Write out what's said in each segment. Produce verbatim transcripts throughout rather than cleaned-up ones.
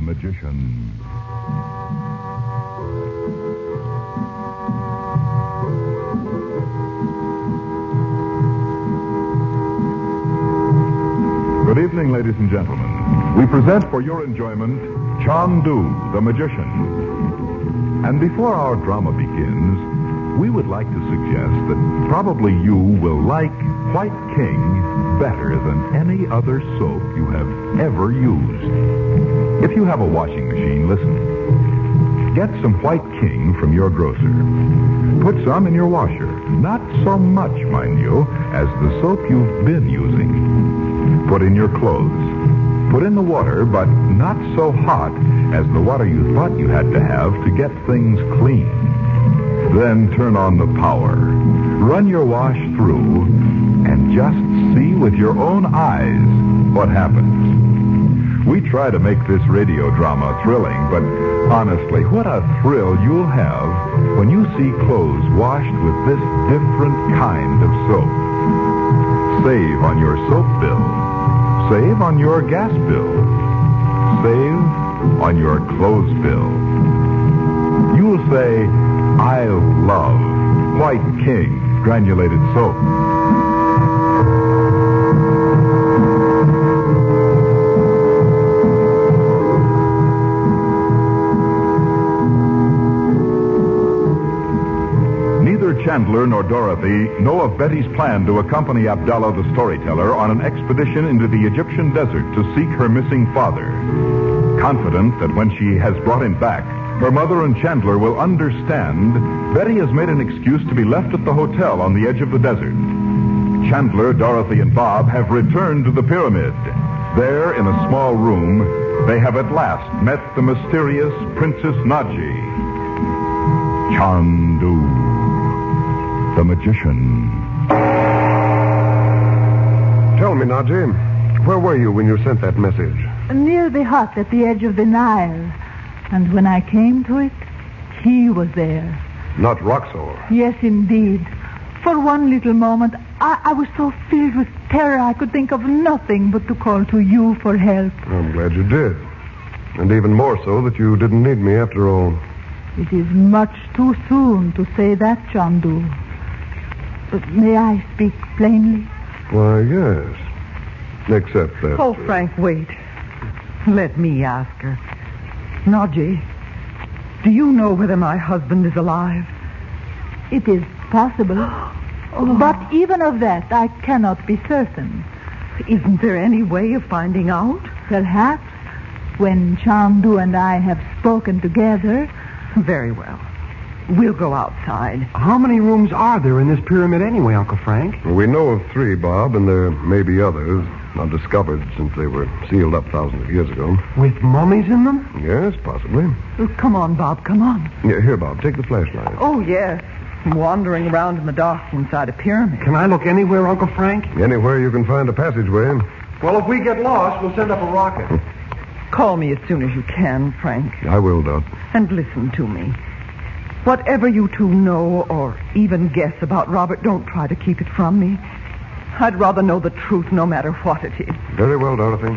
the Magician. Good evening, ladies and gentlemen. We present for your enjoyment Chandu, the Magician. And before our drama begins, we would like to suggest that probably you will like White King better than any other soap you have ever used. If you have a washing machine, listen. Get some White King from your grocer. Put some in your washer. Not so much, mind you, as the soap you've been using. Put in your clothes. Put in the water, but not so hot as the water you thought you had to have to get things clean. Then turn on the power. Run your wash through and just see with your own eyes what happens. We try to make this radio drama thrilling, but honestly, what a thrill you'll have when you see clothes washed with this different kind of soap. Save on your soap bill. Save on your gas bill. Save on your clothes bill. You'll say, I love White King granulated soap. Neither Chandler nor Dorothy know of Betty's plan to accompany Abdallah the storyteller on an expedition into the Egyptian desert to seek her missing father. Confident that when she has brought him back, her mother and Chandler will understand, Betty has made an excuse to be left at the hotel on the edge of the desert. Chandler, Dorothy, and Bob have returned to the pyramid. There, in a small room, they have at last met the mysterious Princess Naji. Chandu, the Magician. Tell me, Naji, where were you when you sent that message? Near the hut at the edge of the Nile. And when I came to it, he was there. Not Roxor. Yes, indeed. For one little moment, I, I was so filled with terror I could think of nothing but to call to you for help. I'm glad you did. And even more so that you didn't need me after all. It is much too soon to say that, Chandu. But may I speak plainly? Why, yes. Except that... Oh, Frank, wait. Let me ask her. Naji, do you know whether my husband is alive? It is possible. Oh. But even of that, I cannot be certain. Isn't there any way of finding out? Perhaps when Chandu and I have spoken together. Very well. We'll go outside. How many rooms are there in this pyramid anyway, Uncle Frank? We know of three, Bob, and there may be others. Not discovered since they were sealed up thousands of years ago. With mummies in them? Yes, possibly. Oh, come on, Bob, come on. Yeah, here, Bob, take the flashlight. Oh, yes. Wandering around in the dark inside a pyramid. Can I look anywhere, Uncle Frank? Anywhere you can find a passageway. Well, if we get lost, we'll send up a rocket. Call me as soon as you can, Frank. I will, Dot. And listen to me. Whatever you two know or even guess about Robert, don't try to keep it from me. I'd rather know the truth no matter what it is. Very well, Dorothy.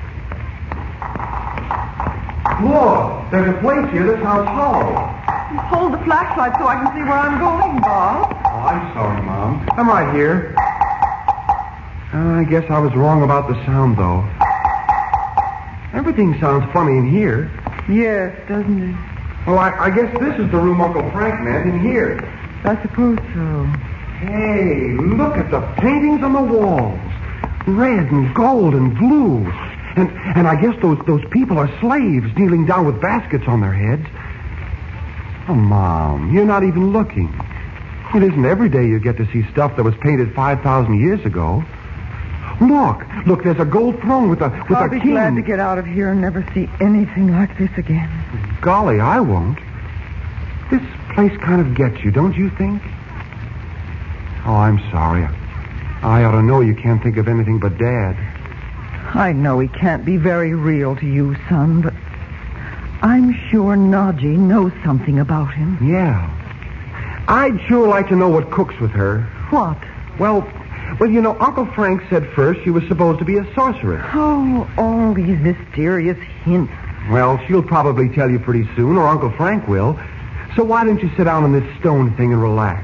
Look, there's a place here that sounds hollow. Hold the flashlight so I can see where I'm going, Bob. Oh, I'm sorry, Mom. I'm right here. Uh, I guess I was wrong about the sound, though. Everything sounds funny in here. Yes, doesn't it? Well, I, I guess this is the room Uncle Frank meant in here. I suppose so. Hey, look at the paintings on the walls. Red and gold and blue. And and I guess those, those people are slaves kneeling down with baskets on their heads. Oh, Mom, you're not even looking. It isn't every day you get to see stuff that was painted five thousand years ago. Look, look, there's a gold throne with a with I'll a be king. glad to get out of here and never see anything like this again. Golly, I won't. This place kind of gets you, don't you think? Oh, I'm sorry. I ought to know you can't think of anything but Dad. I know he can't be very real to you, son, but I'm sure Naji knows something about him. Yeah. I'd sure like to know what cooks with her. What? Well, well, you know, Uncle Frank said first she was supposed to be a sorceress. Oh, all these mysterious hints. Well, she'll probably tell you pretty soon, or Uncle Frank will. So why don't you sit down on this stone thing and relax?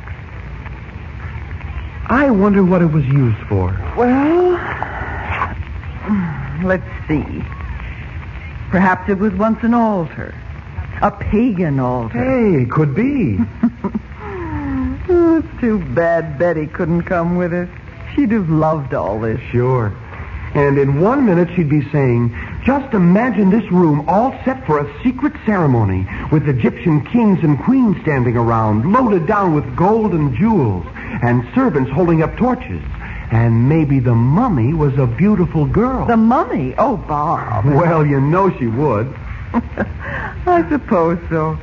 I wonder what it was used for. Well, let's see. Perhaps it was once an altar. A pagan altar. Hey, could be. Oh, it's too bad Betty couldn't come with us. She'd have loved all this. Sure. And in one minute she'd be saying, just imagine this room all set for a secret ceremony with Egyptian kings and queens standing around, loaded down with gold and jewels, and servants holding up torches. And maybe the mummy was a beautiful girl. The mummy? Oh, Bob. Well, you know she would. I suppose so.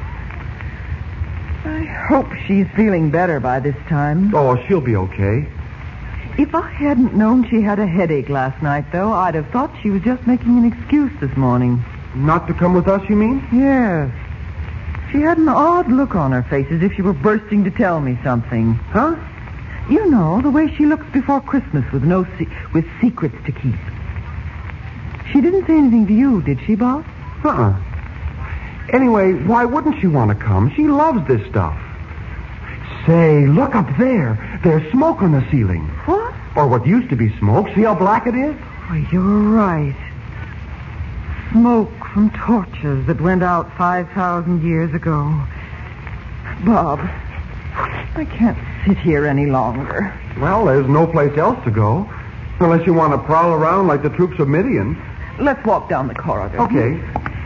I hope she's feeling better by this time. Oh, she'll be okay. If I hadn't known she had a headache last night, though, I'd have thought she was just making an excuse this morning. Not to come with us, you mean? Yes. She had an odd look on her face, as if she were bursting to tell me something. Huh? You know, the way she looks before Christmas with no se- with secrets to keep. She didn't say anything to you, did she, Bob? Uh-uh. Anyway, why wouldn't she want to come? She loves this stuff. Say, look up there. There's smoke on the ceiling. What? Or what used to be smoke. See how black it is? Oh, you're right. Smoke from torches that went out five thousand years ago. Bob, I can't sit here any longer. Well, there's no place else to go. Unless you want to prowl around like the troops of Midian. Let's walk down the corridor. Okay.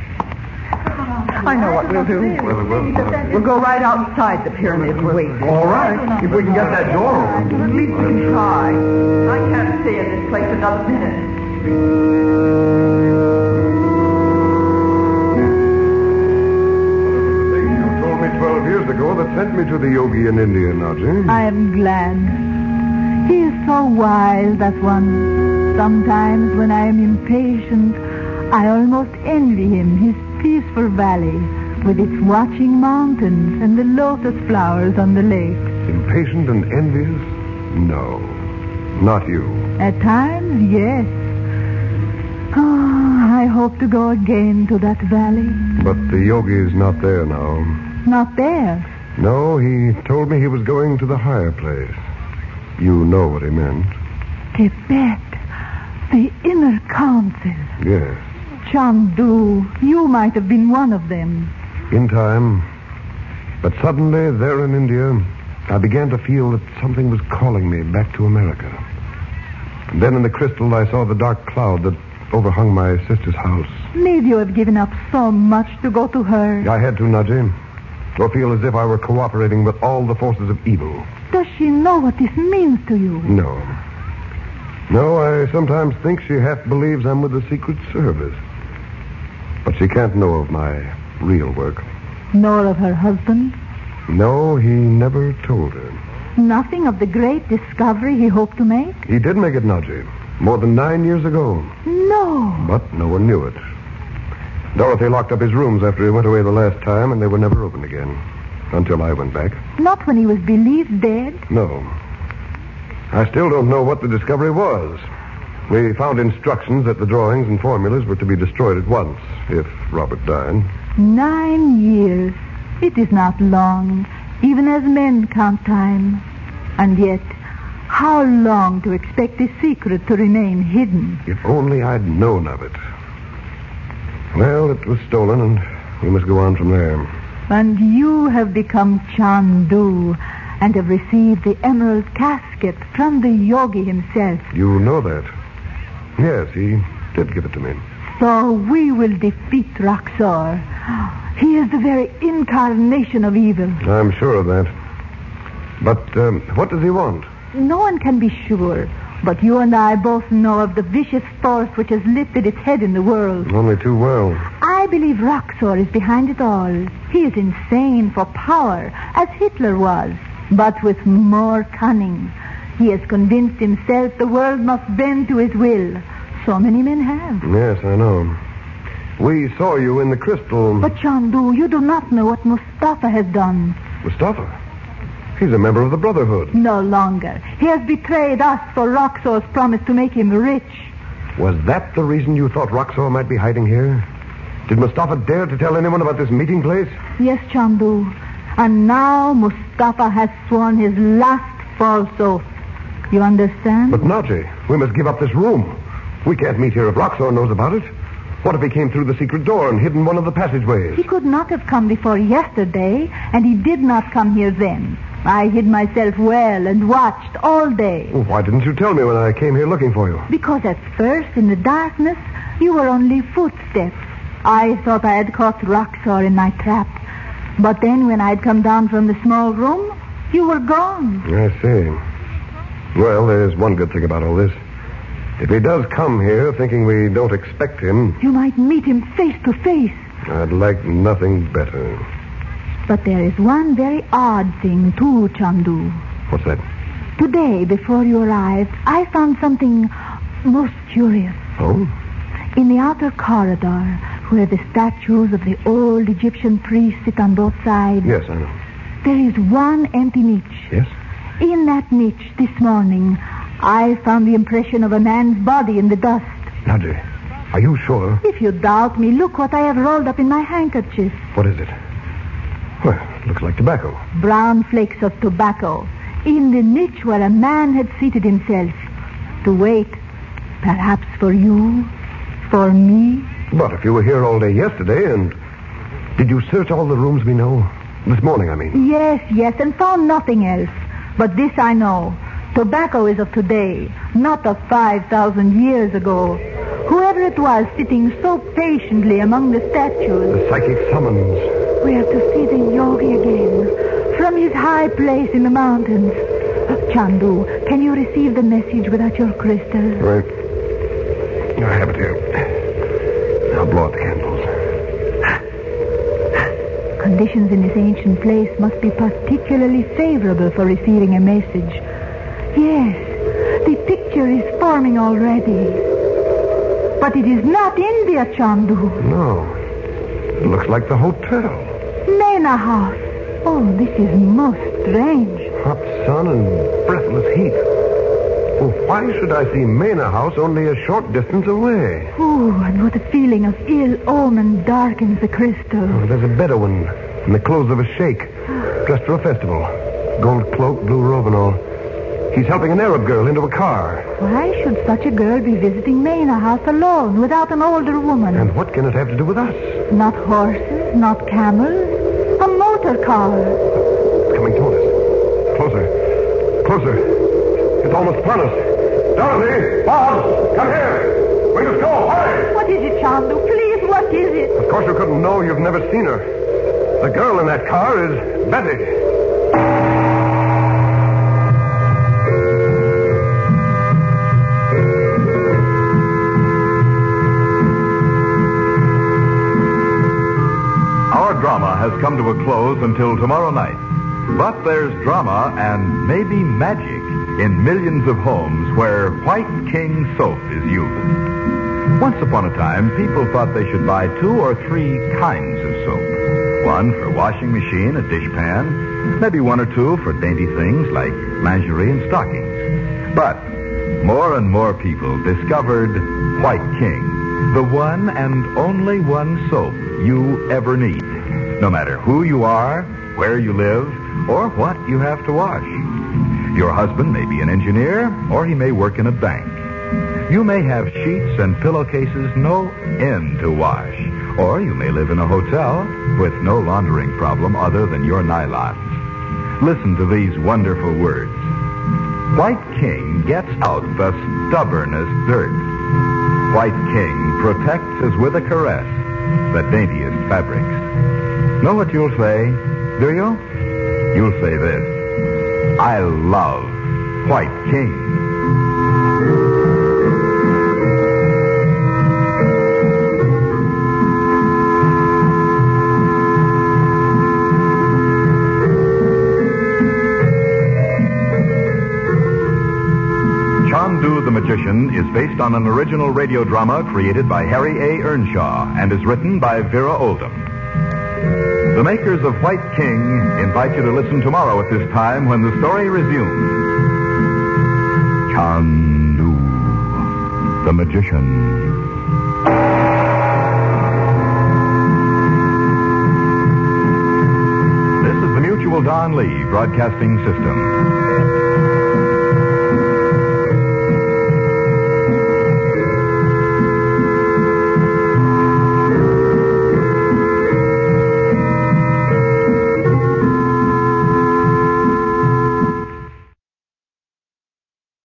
I know what we'll do. Well, well, We'll go right outside the pyramid and wait. all right. If we can get that door open. At least we can try. I can't stay in this place another minute. You told me twelve years ago that sent me to the yogi in India, Naji. I am glad. He is so wild, that one. Sometimes when I am impatient, I almost envy him, his peaceful valley, with its watching mountains and the lotus flowers on the lake. Impatient and envious? No. Not you. At times, yes. Oh, I hope to go again to that valley. But the yogi's not there now. Not there. No, he told me he was going to the higher place. You know what he meant. Tibet. The inner council. Yes. Chandu, you might have been one of them. In time. But suddenly, there in India, I began to feel that something was calling me back to America. And then in the crystal, I saw the dark cloud that overhung my sister's house. Need you have given up so much to go to her? I had to, Naji. Or feel as if I were cooperating with all the forces of evil. Does she know what this means to you? No. No, I sometimes think she half believes I'm with the Secret Service. But she can't know of my real work. Nor of her husband? No, he never told her. Nothing of the great discovery he hoped to make? He did make it, Naji. More than nine years ago. No. But no one knew it. Dorothy locked up his rooms after he went away the last time, and they were never opened again. Until I went back. Not when he was believed dead? No. I still don't know what the discovery was. We found instructions that the drawings and formulas were to be destroyed at once, if Robert died. Nine years. It is not long, even as men count time. And yet, how long to expect the secret to remain hidden? If only I'd known of it. Well, it was stolen, and we must go on from there. And you have become Chandu and have received the emerald casket from the yogi himself. You know that? Yes, he did give it to me. So we will defeat Roxor. He is the very incarnation of evil. I'm sure of that. But um, what does he want? No one can be sure, but you and I both know of the vicious force which has lifted its head in the world. Only too well. I believe Roxor is behind it all. He is insane for power, as Hitler was, but with more cunning. He has convinced himself the world must bend to his will. So many men have. Yes, I know. We saw you in the crystal. But, Chandu, you do not know what Mustafa has done. Mustafa? He's a member of the Brotherhood. No longer. He has betrayed us for Roxor's promise to make him rich. Was that the reason you thought Roxor might be hiding here? Did Mustafa dare to tell anyone about this meeting place? Yes, Chandu. And now Mustafa has sworn his last false oath. You understand? But Naji, we must give up this room. We can't meet here if Roxor knows about it. What if he came through the secret door and hid in one of the passageways? He could not have come before yesterday, and he did not come here then. I hid myself well and watched all day. Well, why didn't you tell me when I came here looking for you? Because at first, in the darkness, you were only footsteps. I thought I had caught Roxor in my trap. But then when I'd come down from the small room, you were gone. I see. Well, there's one good thing about all this. If he does come here thinking we don't expect him... You might meet him face to face. I'd like nothing better. But there is one very odd thing, too, Chandu. What's that? Today, before you arrived, I found something most curious. Oh? In the outer corridor, where the statues of the old Egyptian priests sit on both sides... Yes, I know. There is one empty niche. Yes? In that niche, this morning, I found the impression of a man's body in the dust. Naji, are you sure? If you doubt me, look what I have rolled up in my handkerchief. What is it? Well, it looks like tobacco. Brown flakes of tobacco. In the niche where a man had seated himself. To wait. Perhaps for you. For me. But if you were here all day yesterday and... Did you search all the rooms we know? This morning, I mean. Yes, yes, and found nothing else. But this I know. Tobacco is of today, not of five thousand years ago. Whoever it was sitting so patiently among the statues... The psychic summons. We are to see the yogi again, from his high place in the mountains. Chandu, can you receive the message without your crystal? Right. I have it here. Now blow out the candles. Conditions in this ancient place must be particularly favorable for receiving a message. Yes, the picture is forming already. But it is not India, Chandu. No. It looks like the hotel. Mena House. Oh, this is most strange. Hot sun and breathless heat. Well, why should I see Mena House only a short distance away? Oh, and what a feeling of ill omen darkens the crystal. Oh, there's a Bedouin in the clothes of a sheikh, dressed for a festival. Gold cloak, blue robe and all. He's helping an Arab girl into a car. Why should such a girl be visiting Mena House alone, without an older woman? And what can it have to do with us? Not horses, not camels. A motor car. It's coming toward us. Closer. Closer. It's almost upon us. Dorothy! Bob! Come here! We must go! Hurry! What is it, Chandu? Please, what is it? Of course you couldn't know. You've never seen her. The girl in that car is Betty. Our drama has come to a close until tomorrow night. But there's drama and maybe magic in millions of homes where White King soap is used. Once upon a time, people thought they should buy two or three kinds of soap. One for washing machine, a dishpan, maybe one or two for dainty things like lingerie and stockings. But more and more people discovered White King, the one and only one soap you ever need, no matter who you are, where you live, or what you have to wash. Your husband may be an engineer, or he may work in a bank. You may have sheets and pillowcases no end to wash, or you may live in a hotel with no laundering problem other than your nylons. Listen to these wonderful words. White King gets out the stubbornest dirt. White King protects as with a caress the daintiest fabrics. Know what you'll say, do you? You'll say this: I love White King. Chandu the Magician is based on an original radio drama created by Harry A. Earnshaw and is written by Vera Oldham. The makers of White King invite you to listen tomorrow at this time when the story resumes. Chandu the Magician. Don Lee Broadcasting System.